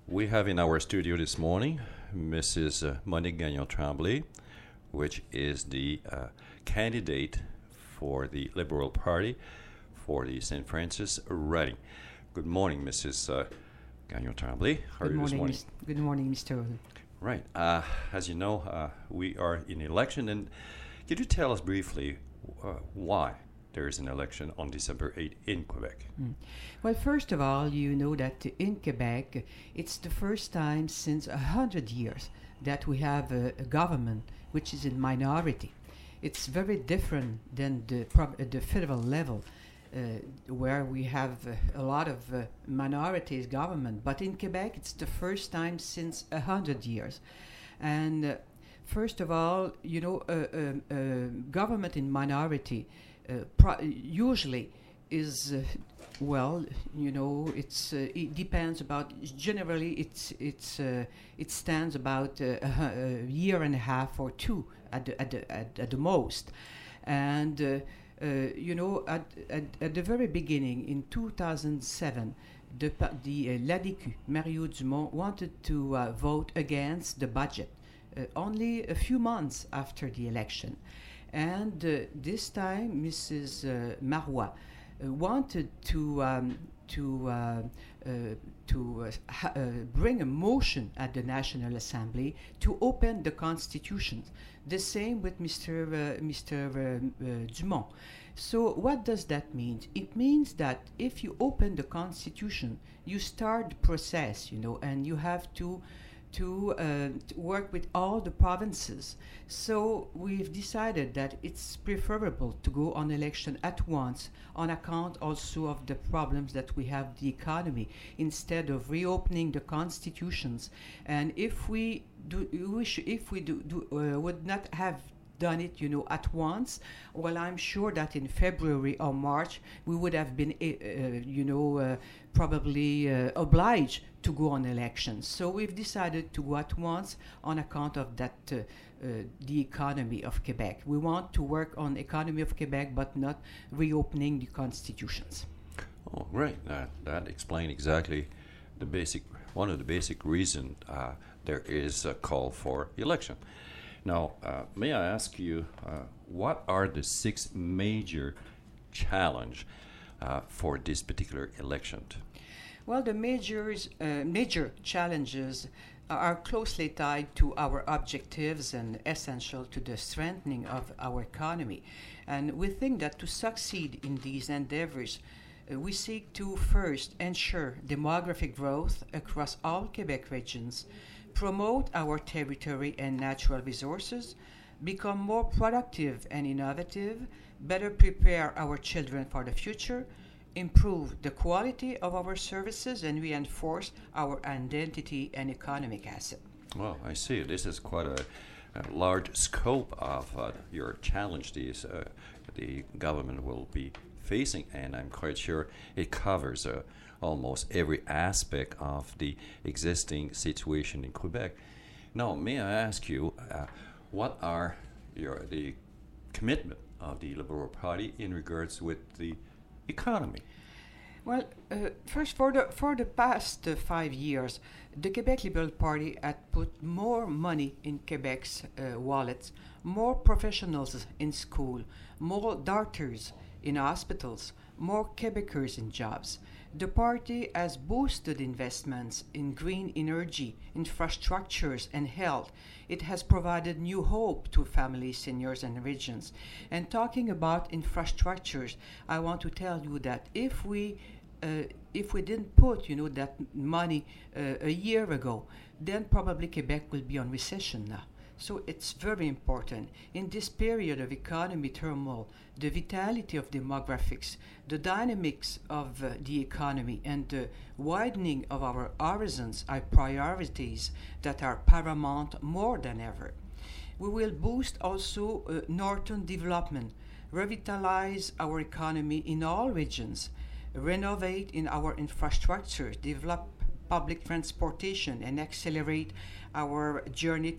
We have in our studio this morning Mrs. Monique Gagnon-Tremblay, which is the candidate for the Liberal Party for the St. Francis riding. Good morning, Mrs. Gagnon-Tremblay. How are you this morning? Good morning, Mr. Right. As you know, we are in election, and could you tell us briefly why there is an election on December 8 in Quebec? Well, first of all, you know that in Quebec, it's the first time since 100 years that we have a government which is in minority. It's very different than the federal level, where we have a lot of minorities government. But in Quebec, it's the first time since 100 years. And first of all, you know, government in minority usually is well, you know, it depends about. Generally, it stands about a year and a half or two at the most, and you know, at the very beginning in 2007, the l'ADQ Mario Dumont wanted to vote against the budget only a few months after the election. And this time, Mrs. Marois wanted to bring a motion at the National Assembly to open the Constitution. The same with Mr. Dumont. So what does that mean? It means that if you open the Constitution, you start the process, you know, and you have to work with all the provinces. So we've decided that it's preferable to go on election at once on account also of the problems that we have the economy, instead of reopening the constitutions. And if we would not have done it, you know, at once, well, I'm sure that in February or March we would have been, probably obliged to go on elections. So we've decided to go at once on account of that, the economy of Quebec. We want to work on economy of Quebec, but not reopening the constitutions. Oh, great! That explains exactly one of the basic reasons there is a call for election. Now, may I ask you, what are the 6 major challenges for this particular election? Well, the major challenges are closely tied to our objectives and essential to the strengthening of our economy. And we think that to succeed in these endeavors, we seek to first ensure demographic growth across all Quebec regions, promote our territory and natural resources, become more productive and innovative, better prepare our children for the future, improve the quality of our services, and reinforce our identity and economic asset. Well, I see. This is quite a large scope of your challenge the government will be facing, and I'm quite sure it covers almost every aspect of the existing situation in Quebec. Now, may I ask you, what are the commitment of the Liberal Party in regards with the economy? Well, first, for the past 5 years, the Quebec Liberal Party had put more money in Quebec's wallets, more professionals in school, more doctors in hospitals, more Quebecers in jobs. The party has boosted investments in green energy, infrastructures, and health. It has provided new hope to families, seniors, and regions. And talking about infrastructures, I want to tell you that if we didn't put, you know, that money a year ago, then probably Quebec will be on recession now. So it's very important. In this period of economy turmoil, the vitality of demographics, the dynamics of the economy, and the widening of our horizons are priorities that are paramount more than ever. We will boost also northern development, revitalize our economy in all regions, renovate in our infrastructure, develop public transportation, and accelerate our journey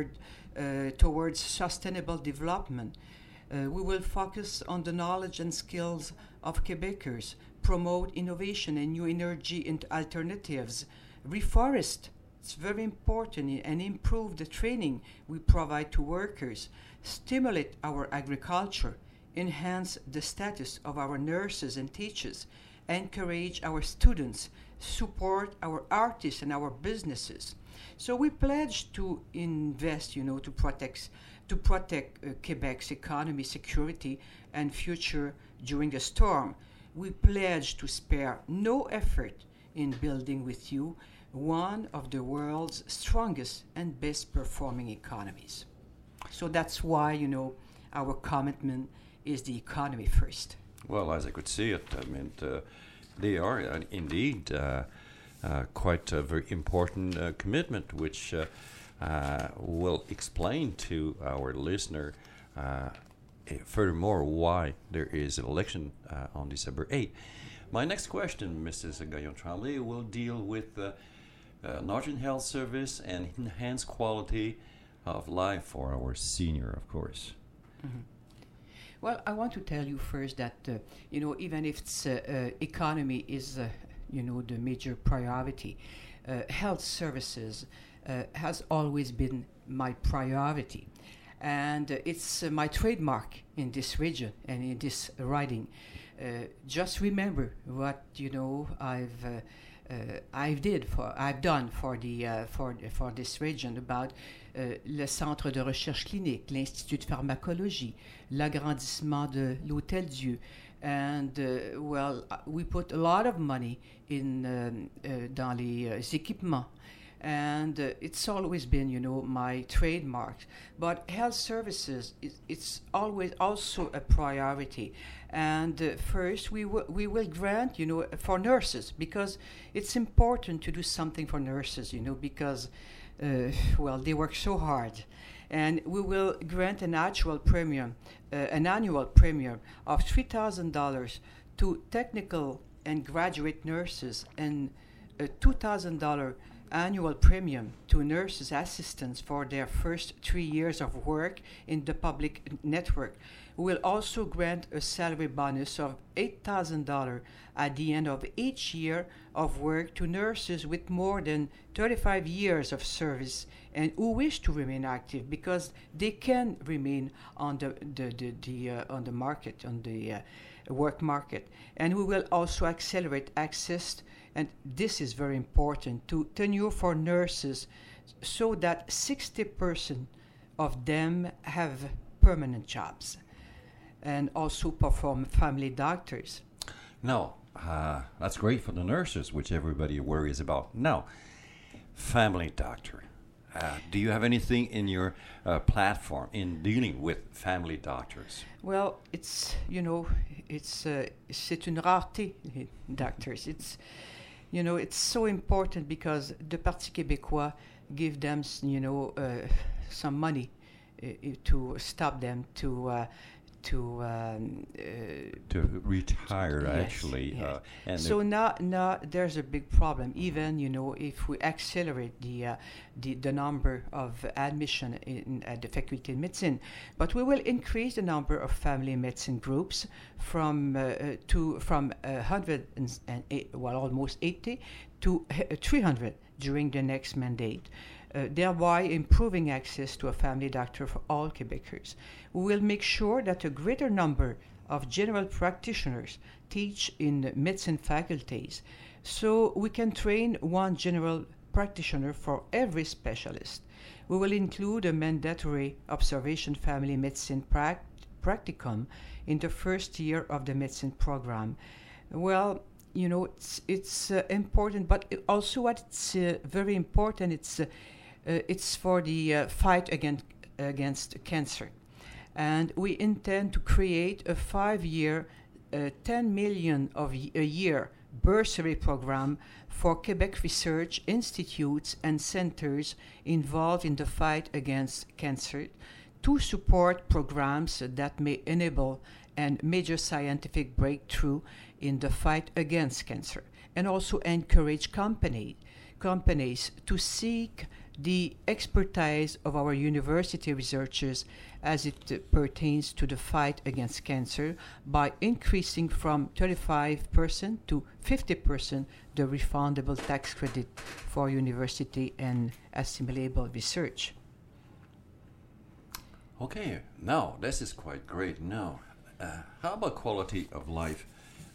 towards sustainable development. We will focus on the knowledge and skills of Quebecers, promote innovation and new energy and alternatives, reforest. It's very important and improve the training we provide to workers, stimulate our agriculture, enhance the status of our nurses and teachers, encourage our students, support our artists and our businesses. So we pledge to invest, to protect Quebec's economy, security, and future during the storm. We pledge to spare no effort in building with you one of the world's strongest and best performing economies. So that's why, our commitment is the economy first. Well, as I could see it, I mean, they are indeed quite a very important commitment, which will explain to our listener furthermore why there is an election on December 8th. My next question, Mrs. Gagnon-Tremblay, will deal with Northern Health Service and enhanced quality of life for our senior, of course. Mm-hmm. Well, I want to tell you first that, even if it's, economy is, the major priority, health services has always been my priority. And it's my trademark in this region and in this riding. Just remember what, I've done for this region about le Centre de recherche clinique, l'Institut de pharmacologie, l'agrandissement de l'Hôtel Dieu, and we put a lot of money in dans les équipements, and it's always been, my trademark. But health services, it's always also a priority. And first, we will grant, for nurses, because it's important to do something for nurses, because, they work so hard. And we will grant an annual premium of $3,000 to technical and graduate nurses, and a $2,000 annual premium to nurses assistants for their first 3 years of work in the public network. We will also grant a salary bonus of $8,000 at the end of each year of work to nurses with more than 35 years of service and who wish to remain active, because they can remain on the market, on the work market. And we will also accelerate access, and this is very important, to tenure for nurses, so that 60% of them have permanent jobs, and also perform family doctors. Now, that's great for the nurses, which everybody worries about. Now, family doctor. Do you have anything in your platform in dealing with family doctors? Well, c'est une rareté, doctors. It's so important because the Parti québécois give them, some money to stop them to retire, yes, actually. Yes. And so now there's a big problem. Even if we accelerate the number of admission at the Faculté de Médecine, but we will increase the number of family medicine groups from 108, almost 80 to 300 during the next mandate. Thereby improving access to a family doctor for all Quebecers. We will make sure that a greater number of general practitioners teach in medicine faculties, so we can train one general practitioner for every specialist. We will include a mandatory observation family medicine practicum in the first year of the medicine program. Well, it's important, but also what's very important, it's for the fight against cancer. And we intend to create a 5-year, 10 million a year bursary program for Quebec research institutes and centers involved in the fight against cancer, to support programs that may enable a major scientific breakthrough in the fight against cancer. and also encourage companies to seek the expertise of our university researchers as it pertains to the fight against cancer by increasing from 35% to 50% the refundable tax credit for university and assimilable research. Okay, now this is quite great. Now, how about quality of life?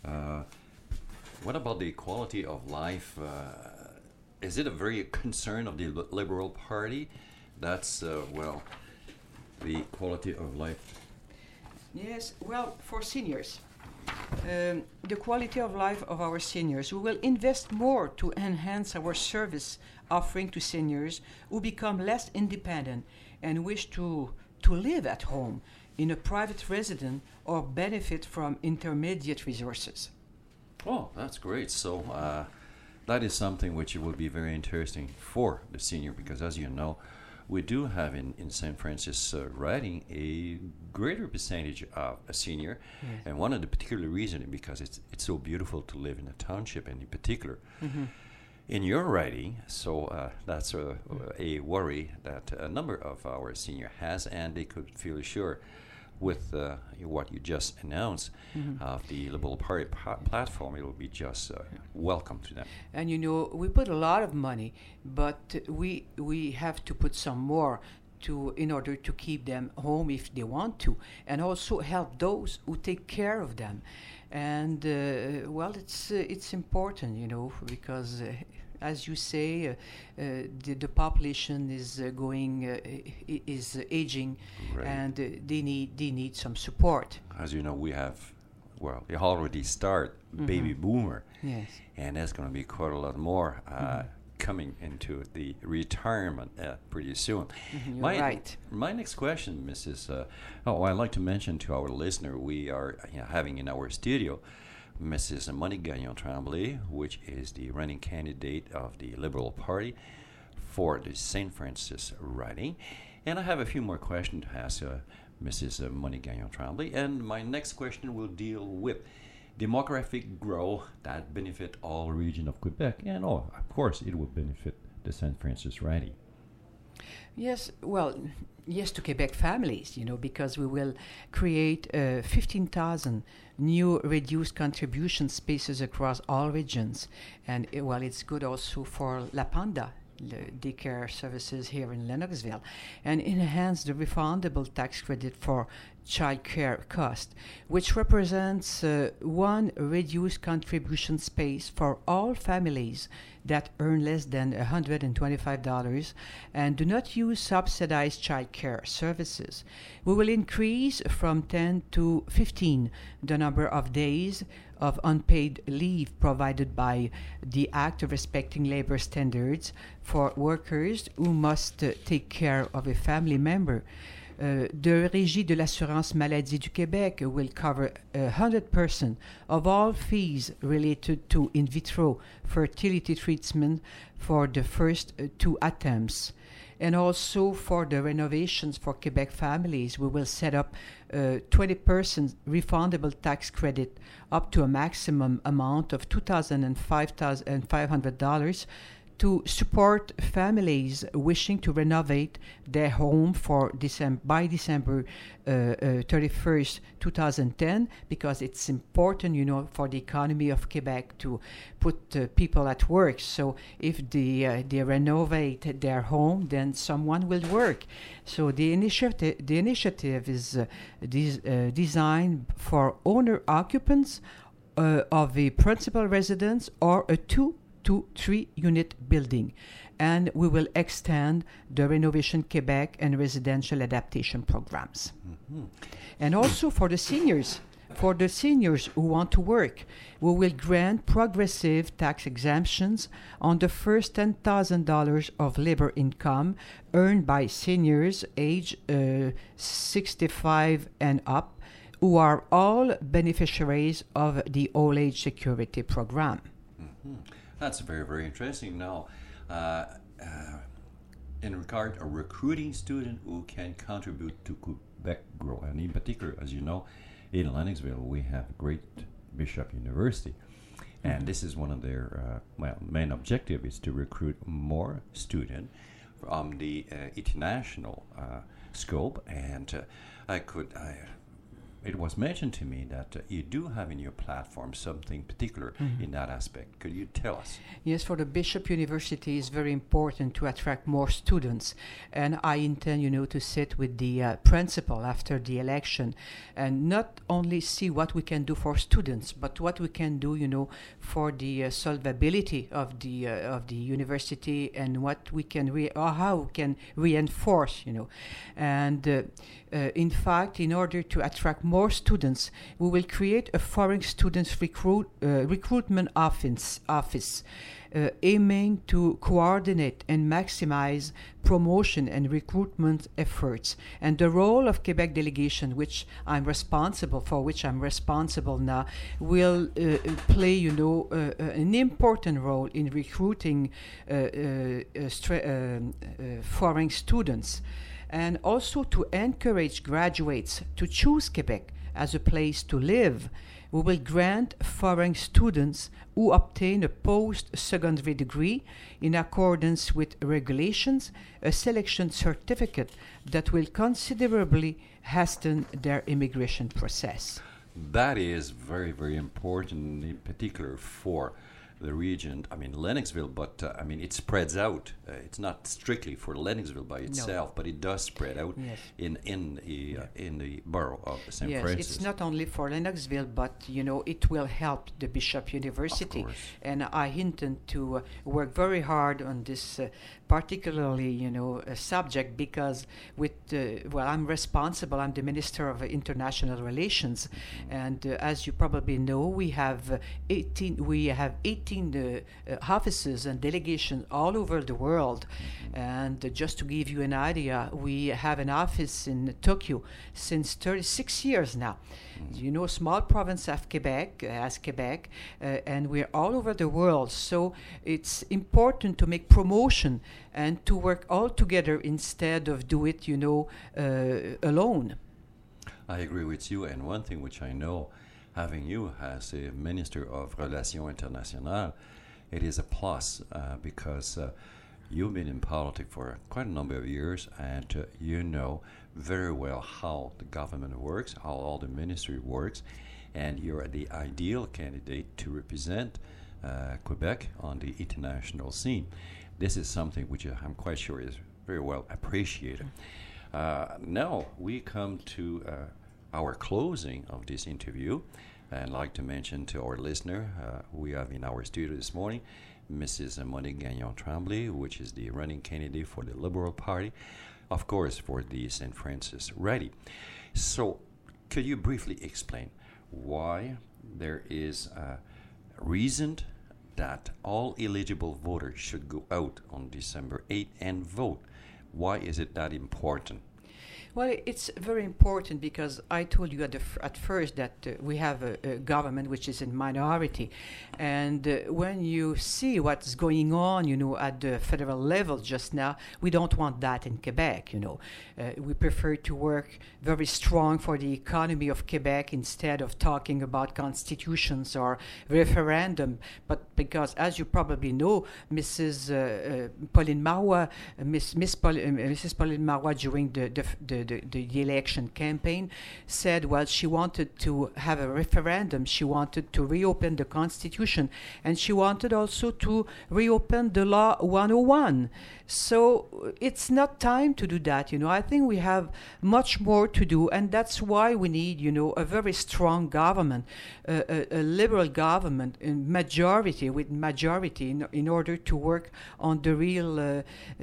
What about the quality of life? Is it a very concern of the Liberal Party? That's, well, the quality of life. Yes, well, for seniors, the quality of life of our seniors, we will invest more to enhance our service offering to seniors who become less independent and wish to live at home in a private residence or benefit from intermediate resources. Oh, that's great. So that is something which will be very interesting for the senior because, as you know, we do have in St. Francis Riding a greater percentage of a senior, Yes. and one of the particular reasons is because it's so beautiful to live in a township, and in particular in your riding. So that's a worry that a number of our senior has, and they could feel sure with what you just announced of the Liberal Party platform, it will be just welcome to them. And we put a lot of money, but we have to put some more in order to keep them home if they want to, and also help those who take care of them. And well, it's important, because. As you say, the population is is aging, Right. and they need some support. As you know, we have, they already start baby boomer, Yes. and that's going to be quite a lot more coming into the retirement pretty soon. You're right. My next question, Mrs. I'd like to mention to our listener, we are having in our studio Mrs. Monique Gagnon-Tremblay, which is the running candidate of the Liberal Party for the St. Francis riding. And I have a few more questions to ask Mrs. Monique Gagnon-Tremblay. And my next question will deal with demographic growth that benefit all region of Quebec. And, of course, it will benefit the St. Francis riding. Yes, well, yes to Quebec families, because we will create 15,000 new reduced contribution spaces across all regions. And, it's good also for La Panda, the daycare services here in Lennoxville, and enhance the refundable tax credit for child care cost, which represents one reduced contribution space for all families that earn less than $125 and do not use subsidized child care services. We will increase from 10 to 15 the number of days of unpaid leave provided by the Act of Respecting Labor Standards for workers who must take care of a family member. The Régie de l'Assurance Maladie du Québec will cover 100% of all fees related to in vitro fertility treatment for the first 2 attempts. And also for the renovations for Quebec families, we will set up 20% refundable tax credit up to a maximum amount of $2,000 and $5,500 to support families wishing to renovate their home by December 31st, 2010, because it's important, for the economy of Quebec to put people at work. So if they renovate their home, then someone will work. So the initiative is designed for owner-occupants of a principal residence or a 2 to 3 unit building, and we will extend the Renovation Quebec and residential adaptation programs. And also for the seniors who want to work, we will grant progressive tax exemptions on the first $10,000 of labor income earned by seniors age 65 and up, who are all beneficiaries of the Old Age Security Program. That's very, very interesting. Now, in regard to recruiting students who can contribute to Quebec growth, and in particular, as you know, in Lennoxville, we have a great Bishop University. And this is one of their main objective is to recruit more students from the international scope. And it was mentioned to me that you do have in your platform something particular in that aspect. Could you tell us? Yes, for the Bishop University, it's very important to attract more students. And I intend, to sit with the principal after the election and not only see what we can do for students, but what we can do, for the solvability of the university and what we can or how we can reinforce, And in fact, in order to attract more students, we will create a foreign students recruitment office aiming to coordinate and maximize promotion and recruitment efforts. And the role of Quebec delegation, which I'm responsible now, will play, an important role in recruiting foreign students, and also to encourage graduates to choose Quebec as a place to live. We will grant foreign students who obtain a post-secondary degree in accordance with regulations a selection certificate that will considerably hasten their immigration process. That is very, very important, in particular for the region, Lennoxville, but it spreads out. It's not strictly for Lennoxville by itself, but it does spread out in the borough of St. Francis. Yes, it's not only for Lennoxville, but it will help the Bishop University. And I intend to work very hard on this particularly, subject, because I'm responsible. I'm the Minister of International Relations, and as you probably know, we have 18 offices and delegations all over the world. And just to give you an idea, we have an office in Tokyo since 36 years now. Small province of Quebec, and we're all over the world. So it's important to make promotion and to work all together instead of do it, alone. I agree with you. And one thing which I know, having you as a Minister of Relations Internationales, it is a plus because you've been in politics for quite a number of years, and you know very well how the government works, how all the ministry works, and you're the ideal candidate to represent Quebec on the international scene. This is something which I'm quite sure is very well appreciated. Now we come to our closing of this interview. And I'd like to mention to our listener, we have in our studio this morning Mrs. Monique Gagnon-Tremblay, which is the running candidate for the Liberal Party, of course, for the St. Francis Ready. So, could you briefly explain why there is a reason that all eligible voters should go out on December 8th and vote? Why is it that important? Well, it's very important because I told you at first that we have a government which is in minority. And when you see what's going on, at the federal level just now, we don't want that in Quebec, We prefer to work very strong for the economy of Quebec instead of talking about constitutions or referendum. But because, as you probably know, Mrs. Pauline Marois, Mrs. Pauline Marois during the election campaign said, well, she wanted to have a referendum. She wanted to reopen the Constitution, and she wanted also to reopen the Law 101. So it's not time to do that. I think we have much more to do, and that's why we need, a very strong government, a liberal government, in majority in order to work on the real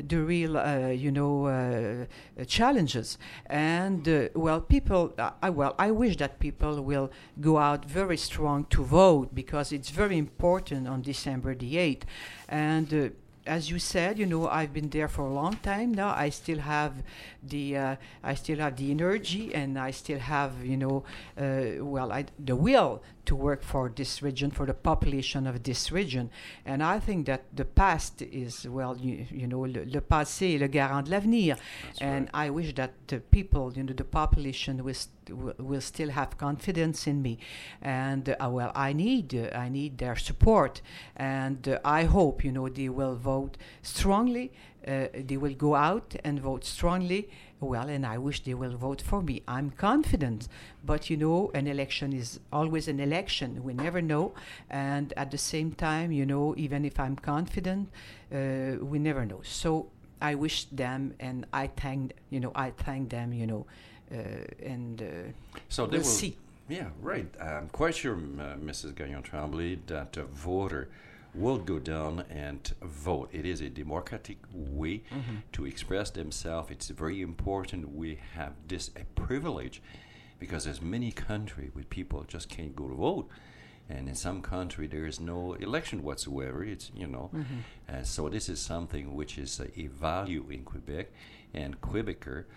challenges. And I wish that people will go out very strong to vote, because it's very important on December the 8th. And as you said, I've been there for a long time now. I still have the energy, and I still have, the will to work for this region, for the population of this region. And I think that the past is, well, you know, le passé est le garant de l'avenir. And I wish that the people, you know, the population will still have confidence in me. And well, I need their support. And I hope, you know, they will vote strongly. They will go out and vote strongly. Well, and I wish they will vote for me. I'm confident. But, you know, an election is always an election. We never know. And at the same time, you know, even if I'm confident, we never know. So I wish them, and I thank them, you know, and so they we'll will see. Yeah, right. I'm quite sure, Mrs. Gagnon-Tremblay, that a voter will go down and vote. It is a democratic way to express themselves. It's very important we have this a privilege, because there's many countries where people just can't go to vote. And in some country there is no election whatsoever. It's, you know, so this is something which is a value in Quebec, and Quebecers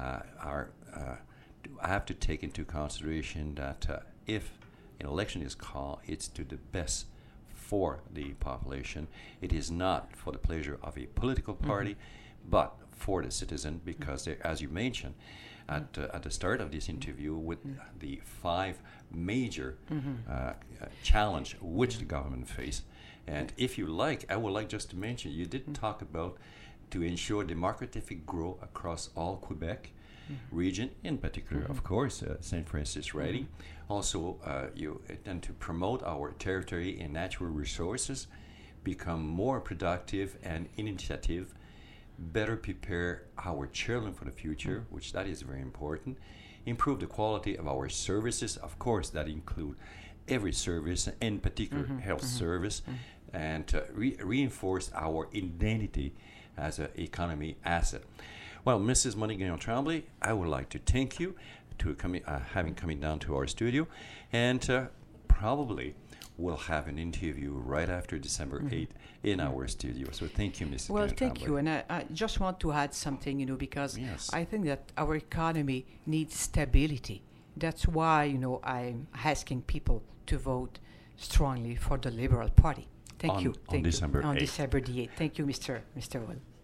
have to take into consideration that if an election is called, it's to the best for the population. It is not for the pleasure of a political party, but for the citizen, because as you mentioned at the start of this interview, with the 5 major challenge which the government face. And if you like, I would like just to mention, you did talk about to ensure democratic growth across all Quebec region, in particular, of course, St. Francis Ready. Also, you intend to promote our territory and natural resources, become more productive and initiative, better prepare our children for the future, which that is very important, improve the quality of our services, of course, that include every service, in particular health service, and reinforce our identity as an economy asset. Well, Mrs. Monique Gagnon-Tremblay, I would like to thank you to having coming down to our studio, and probably we'll have an interview right after December 8th in our studio. So thank you, Mrs. Well, Gagnon-Tremblay. thank you. And I just want to add something, you know, because I think that our economy needs stability. That's why, you know, I'm asking people to vote strongly for the Liberal Party. Thank you. On December 8th. On December the 8th. Thank you, Mr. Will.